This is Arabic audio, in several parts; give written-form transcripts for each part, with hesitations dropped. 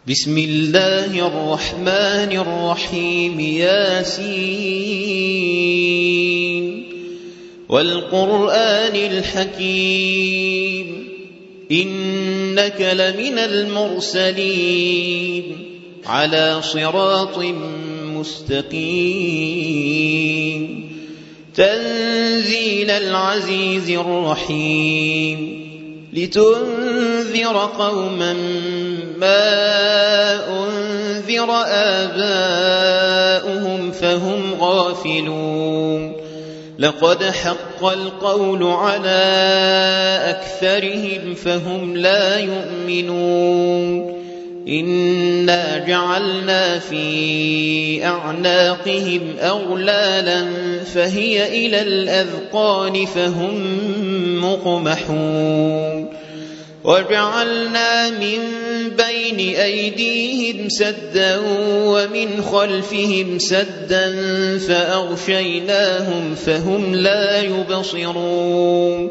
بسم الله الرحمن الرحيم. ياسين والقرآن الحكيم إنك لمن المرسلين على صراط مستقيم تنزيل العزيز الرحيم لتنذر قوما ما أنذر آباؤهم فهم غافلون لقد حق القول على أكثرهم فهم لا يؤمنون إنا جعلنا في أعناقهم أغلالا فهي إلى الأذقان فهم مقمحون وجعلنا من بين أيديهم سدا ومن خلفهم سدا فأغشيناهم فهم لا يبصرون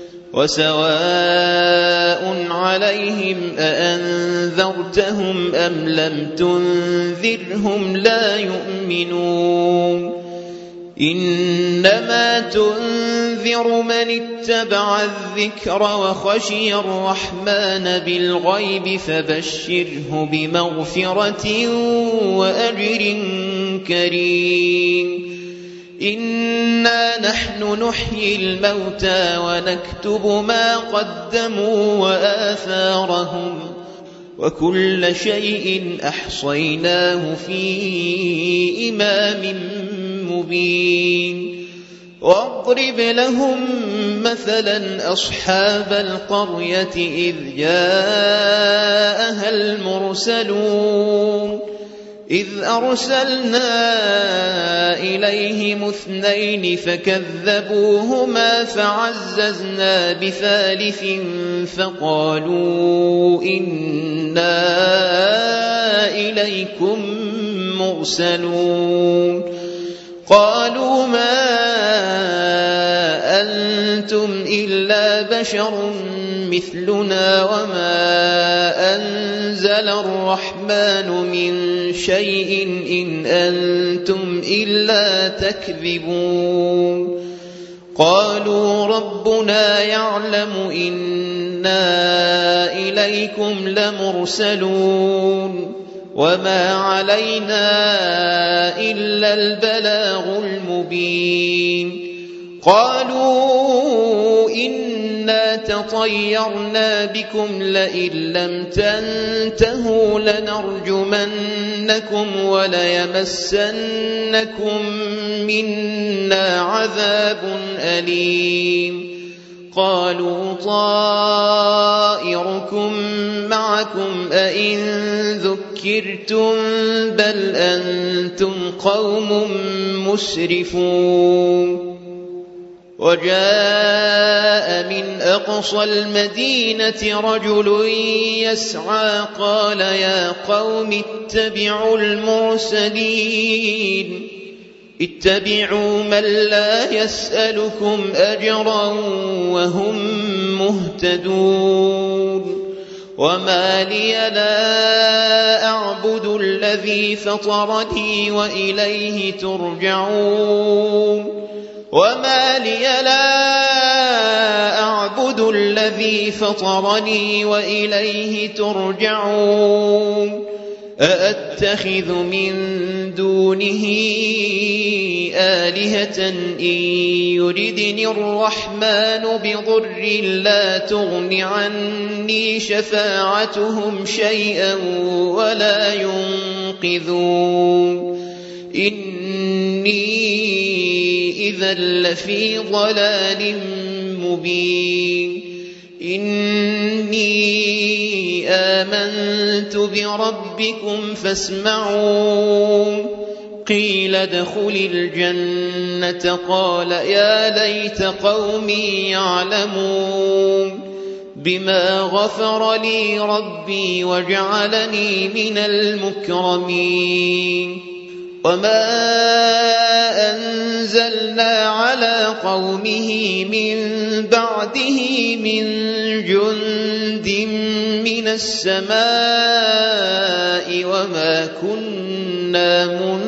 وسواء عليهم أأنذرتهم أم لم تنذرهم لا يؤمنون إنما تنذر من اتبع الذكر وخشي الرحمن بالغيب فبشره بمغفرة وأجر كريم إنا نحن نحيي الموتى ونكتب ما قدموا وآثارهم وكل شيء أحصيناه في إمام مبين واضرب لهم مثلا أصحاب القرية إذ جاءها المرسلون إذ أرسلنا إليهم 2 فكذبوهما فعززنا بثالث فقالوا إنا إليكم مرسلون قالوا ما أنتم إلا بشر مثلنا وما أنزل الرحمن من شيء إن أنتم إلا تكذبون قالوا ربنا يعلم إنا إليكم لمرسلون وما علينا إلا البلاغ المبين قالوا إنا تطيرنا بكم لئن لم تنتهوا لنرجمنكم وليمسنكم منا عذاب أليم قالوا طائركم معكم أئن ذكرتم بل أنتم قوم مسرفون وجاء من أقصى المدينة رجل يسعى قال يا قوم اتبعوا المرسلين اتبعوا من لا يسألكم أجرا وهم مهتدون وما لي لا أعبد الذي فطرني وإليه ترجعون وما لي لا أعبد الذي فطرني وإليه ترجعون أأتخذ من دونه آلهة إن يردني الرحمن بضر لا تغن عني شفاعتهم شيئا ولا ينقذون إني إذا لفي ضلال مبين إني آمنت بربكم فاسمعون قيل ادخل الجنة قال يا ليت قومي يعلمون بما غفر لي ربي وجعلني من المكرمين وما أنزلنا على قومه من بعده من جند من السماء وما كنا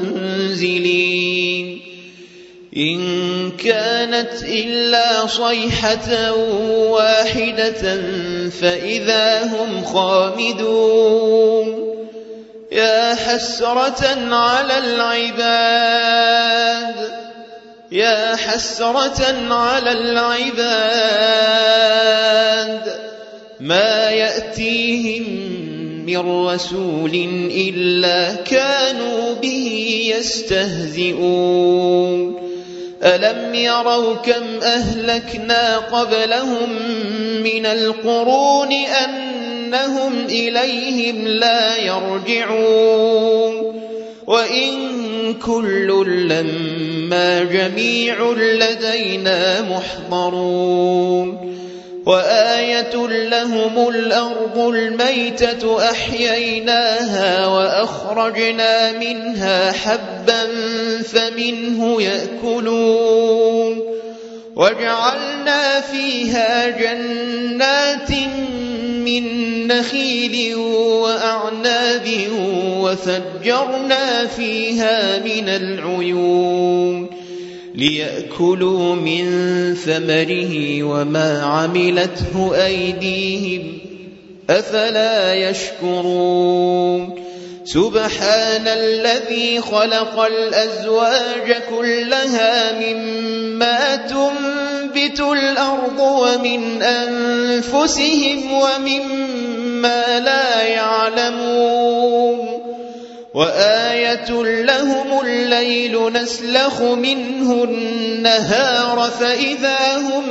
منزلين إن كانت إلا صيحة واحدة فإذا هم خامدون يا حسرة على العباد ما يأتيهم من رسول إلا كانوا به يستهزئون ألم يروا كم أهلكنا قبلهم من القرون أنهم إليهم لا يرجعون وإن كل لما جميع لدينا محضرون وآية لهم الأرض الميتة أحييناها وأخرجنا منها حبا فمنه يأكلون وجعلنا فيها جنات من نخيل وأعناب وفجرنا فيها من العيون ليأكلوا من ثمره وما عملته أيديهم أفلا يشكرون سبحان الذي خلق الأزواج كلها مما تنبت الأرض ومن أنفسهم ومما لا يعلمون وآية لهم الليل نسلخ منه النهار فإذا هم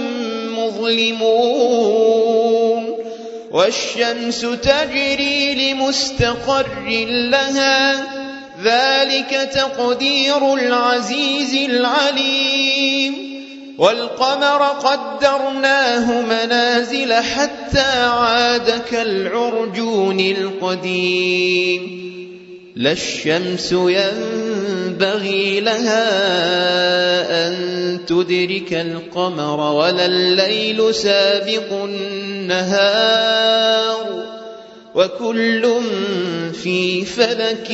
مظلمون والشمس تجري لمستقر لها ذلك تقدير العزيز العليم والقمر قدرناه منازل حتى عاد كالعرجون القديم لا الشمس ينبغي لها أن تدرك القمر ولا الليل سابق النهار وكل في فلك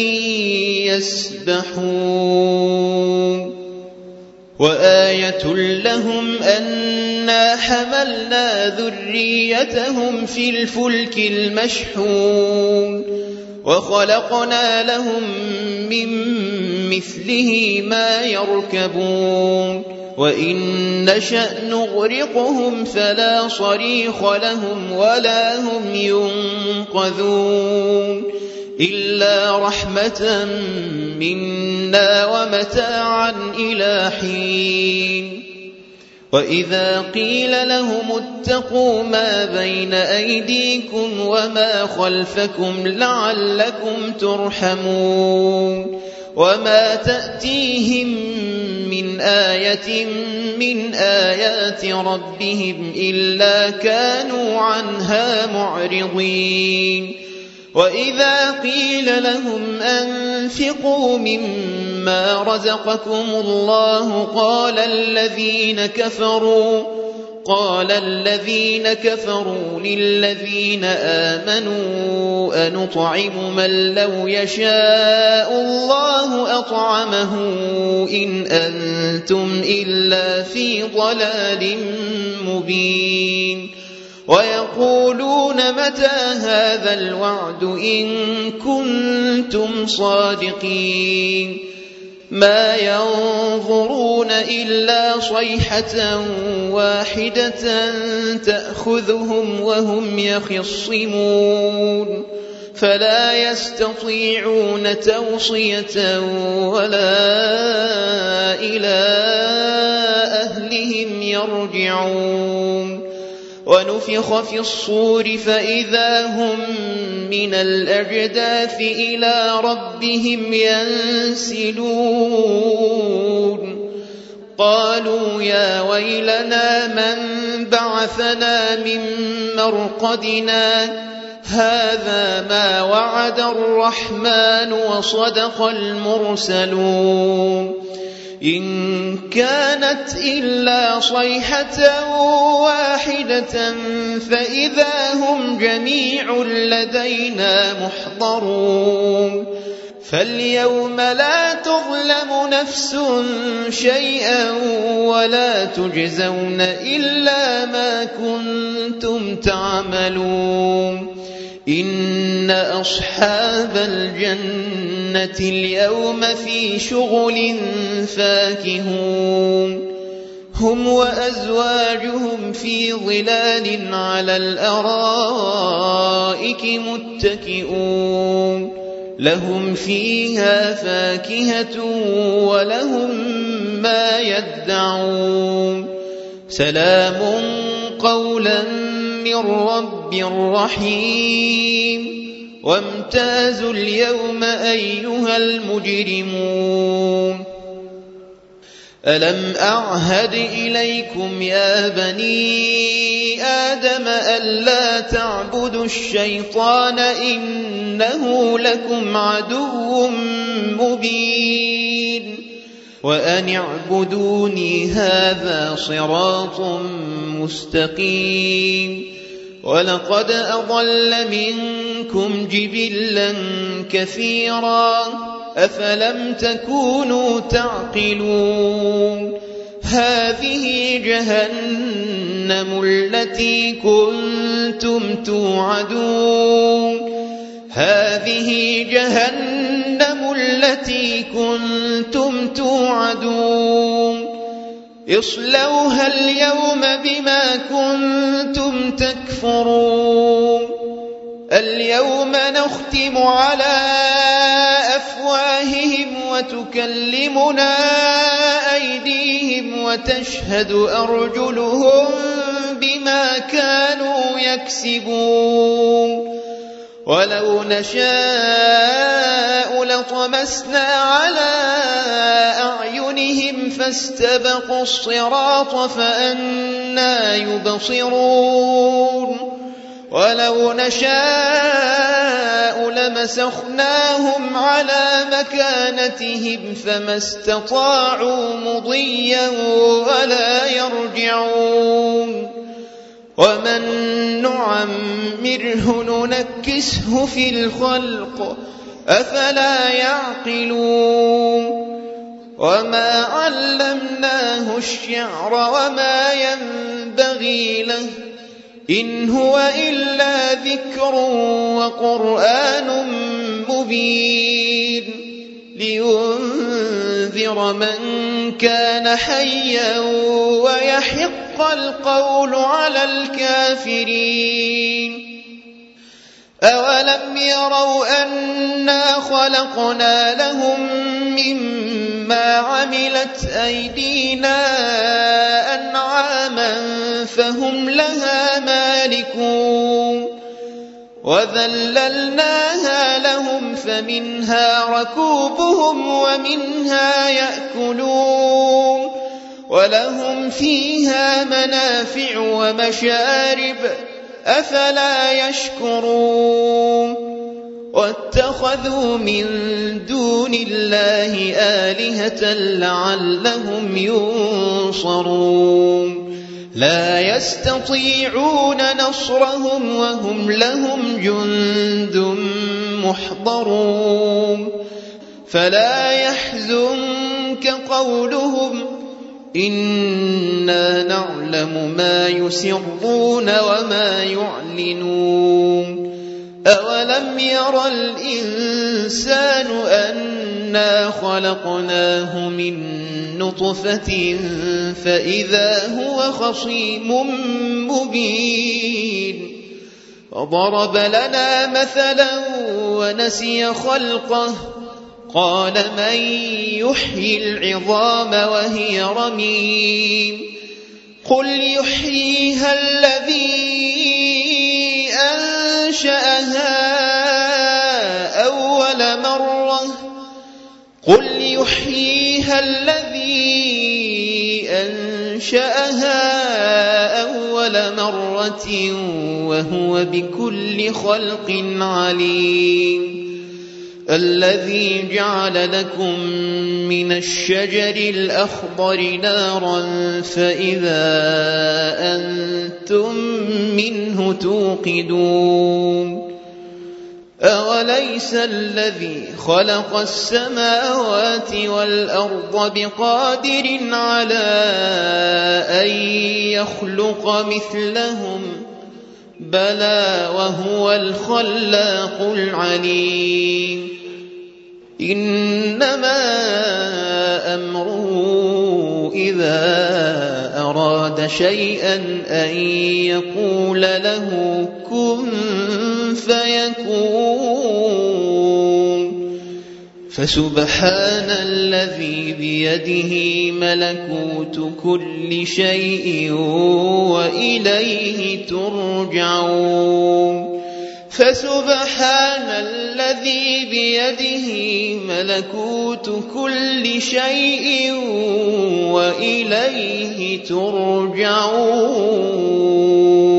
يسبحون وآية لهم أنا حملنا ذريتهم في الفلك المشحون وخلقنا لهم من مثله ما يركبون وإن نشأ نغرقهم فلا صريخ لهم ولا هم ينقذون إلا رحمة منا ومتاعا إلى حين وإذا قيل لهم اتقوا ما بين أيديكم وما خلفكم لعلكم ترحمون وما تأتيهم من آية من آيات ربهم إلا كانوا عنها معرضين وإذا قيل لهم أنفقوا مما رزقكم الله قال الذين كفروا للذين آمنوا أنطعم من لو يشاء الله أطعمه إن أنتم إلا في ضلال مبين ويقولون متى هذا الوعد إن كنتم صادقين ما ينظرون إلا صيحة واحدة تأخذهم وهم يخصمون فلا يستطيعون توصية ولا إلى أهلهم يرجعون ونفخ في الصور فإذا هم من الأجداث إلى ربهم ينسلون قالوا يا ويلنا من بعثنا من مرقدنا هذا ما وعد الرحمن وصدق المرسلون إن كانت إلا صيحة واحدة فإذا هم جميع لدينا محضرون فاليوم لا تظلم نفس شيئا ولا تجزون إلا ما كنتم تعملون إن أصحاب الجنة اليوم في شغل فاكهون هم وأزواجهم في ظلال على الأرائك متكئون لهم فيها فاكهة ولهم ما يدعون سلام قولا من رب رحيم وامتازوا اليوم أيها المجرمون ألم أعهد إليكم يا بني آدم ألا تعبدوا الشيطان إنه لكم عدو مبين وأن اعبدوني هذا صراط مستقيم ولقد أضل منكم جبلا كثيرا أفلم تكونوا تعقلون هذه جهنم التي كنتم توعدون هذه جهنم التي كنتم توعدون اصلوها اليوم بما كنتم تكفرون اليوم نختم على أفواههم وتكلمنا أيديهم وتشهد أرجلهم بما كانوا يكسبون ولو نشاء لطمسنا على أعينهم فاستبقوا الصراط فأنى يبصرون ولو نشاء لمسخناهم على مكانتهم فما استطاعوا مضيا ولا يرجعون ومن نعمره ننكسه في الخلق أفلا يعقلون وما علمناه الشعر وما ينبغي له إن هو إلا ذكر وقرآن مبين لينذر من كان حيا ويحق القول على الكافرين أولم يروا أنا خلقنا لهم مما عملت أيدينا أنعاما فهم لها مالكون وذللناها لهم فمنها ركوبهم ومنها يأكلون ولهم فيها منافع ومشارب أفلا يشكرون واتخذوا من دون الله آلهة لعلهم ينصرون لا يستطيعون نصرهم وهم لهم جند محضرون فلا يحزنك قولهم إنا نعلم ما يسرون وما يعلنون أولم ير الإنسان أنا خلقناه من نطفة فإذا هو خصيم مبين وضرب لنا مثلا ونسي خلقه قال من يحيي العظام وهي رميم قل يحييها الذي أنشأها أول مرة قل يحييها الذي أنشأها أول مرة وهو بكل خلق عليم الذي جعل لكم من الشجر الأخضر نارا فإذا أنتم منه توقدون أوليس الذي خلق السماوات والأرض بقادر على أن يخلق مثلهم بلى وهو الخلاق العليم إنما أمره إذا أراد شيئا أن يقول له كن فيكون فسبحان الذي بيده ملكوت كل شيء وإليه ترجعون فسبحان الذي بيده ملكوت كل شيء وإليه ترجعون